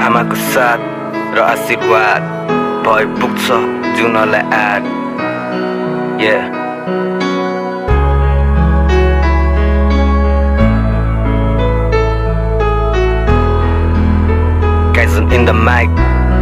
आमाको साथ र आशीर्वाद भए पुग्छ जिउनलाई आँट Kaizen in the mic.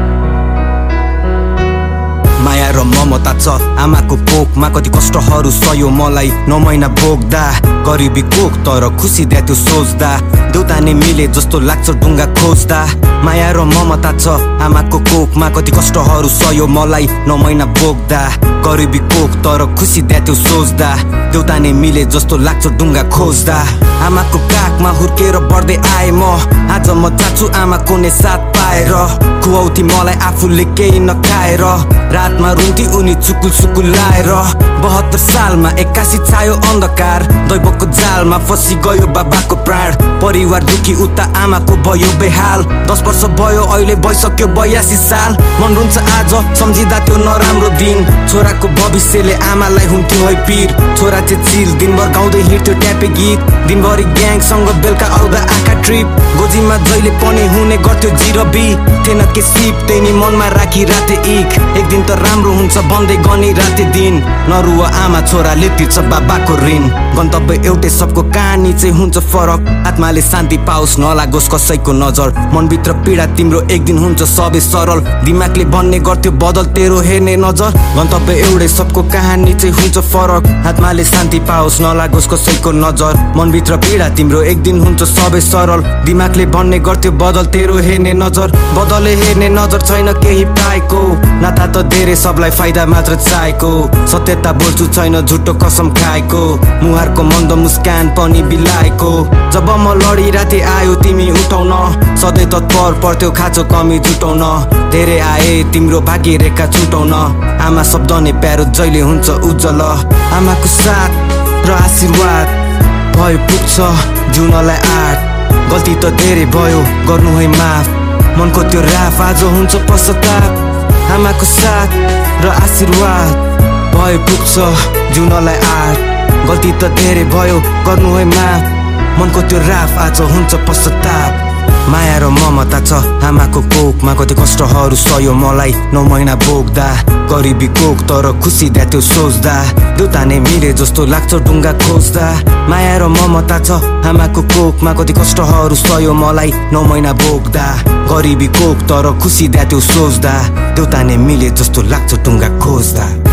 माया र ममता छ आमाको कोखमा कति कष्टहरू सह्यो मलाई 9 महिना भोग्दा गरिबी कोख तर खुसी द्या त्यो सोच्दा देउता नै मिले जस्तो लाग्छ ढुङ्गा खोज्दा माया र ममता छ आमाको कोखमा कति कष्टहरू सह्यो मलाई 9 महिना भोग्दा गरिबी कोख तर खुसी द्या त्यो सोच्दा देउता नै मिले जस्तो लाग्छ ढुङ्गा खोज्दा आमाको काखमा हुर्केर बढ्दै आए म आज म चाहन्छु आमाको नै साथ पाएर खुवाउथी मलाई आफूले केही नखाएर रातमा रुन्थी उनी चुकुल सुकुल लाएर 72 सालमा 81 छायो अन्धकार दैवको जालमा फसी गयो बाबाको प्राण परिवार दुखी उता आमाको भयो बेहाल 10 वर्ष भयो अहिले भइसक्यो 82 साल मन रुन्छ आज सम्झिँदा त्यो नराम्रो दिन छोराको भविष्यले आमालाई हुन्थ्यो है पीर छोरा चाहिँ चिल दिनभर गाउँदै हिँड्थ्यो ट्यापे गीत दिनभरि ग्याङसँग बेलुका आउँदा आँखा ट्रिप गोजीमा जहिले पनि हुने गर्थ्यो जिरबी थिएन के सिप त्यही नि मनमा राखी राते इक एक दिन त राम्रो हुन्छ भन्दै गनी राते दिन नरुवा आमा छोराले तिर्छ बाबाको ऋण गन्तव्य एउटै सबको कहानी चाहिँ हुन्छ फरक आत्माले शान्ति पाओस् नलागोस् कसैको नजर मनभित्र पीडा तिम्रो एक दिन हुन्छ सबै सरल दिमागले भन्ने गर्थ्यो बदल तेरो हेर्ने नजर गन्तव्य एउटै सबको कहानी चाहिँ हुन्छ फरक आत्माले शान्ति पाओस् नलागोस् कसैको नजर मनभित्र पीडा तिम्रो एक दिन हुन्छ सबै सरल दिमागले भन्ने गर्थ्यो बदल तेरो हेर्ने नजर बदले हेर्ने नजर छैन केही पाएको नाता त धेरै सबलाई फाइदा मात्र चाहेको सत्यता बोल्छु छैन झुटो कसम खाएको मुहारको मन्द मुस्कान पनि बिलाएको जब म लडिराथे आयो तिमी उठाउन सधैँ तत्पर पर्थ्यो खाँचो कमी जुटाउन धेरै आए तिम्रो भाग्य रेखा छुटाउन आमा शब्द नै प्यारो जहिले हुन्छ उज्जवल आमाको साथ र आशीर्वाद भयो पुग्छ जिउनलाई आँट गल्ती त धेरै भयो गर्नु है माफ मनको त्यो राफ आज हुन्छ पश्चाताप आमाको साथ र आशीर्वाद भयो पुग्छ जिउनलाई आँट गल्ती त धेरै भयो गर्नु है माफ मनको त्यो राफ आज हुन्छ पश्चाताप माया र ममता छ आमाको कोखमा कति कष्टहरू सह्यो मलाई 9 महिना भोग्दा गरिबी कोख तर खुसी द्या त्यो सोच्दा देउता नै मिले जस्तो लाग्छ ढुङ्गा खोज्दा माया र ममता छ आमाको कोखमा कति कष्टहरू सह्यो मलाई 9 महिना भोग्दा गरिबी कोख तर खुसी द्या त्यो सोच्दा देउता नै मिले जस्तो लाग्छ ढुङ्गा खोज्दा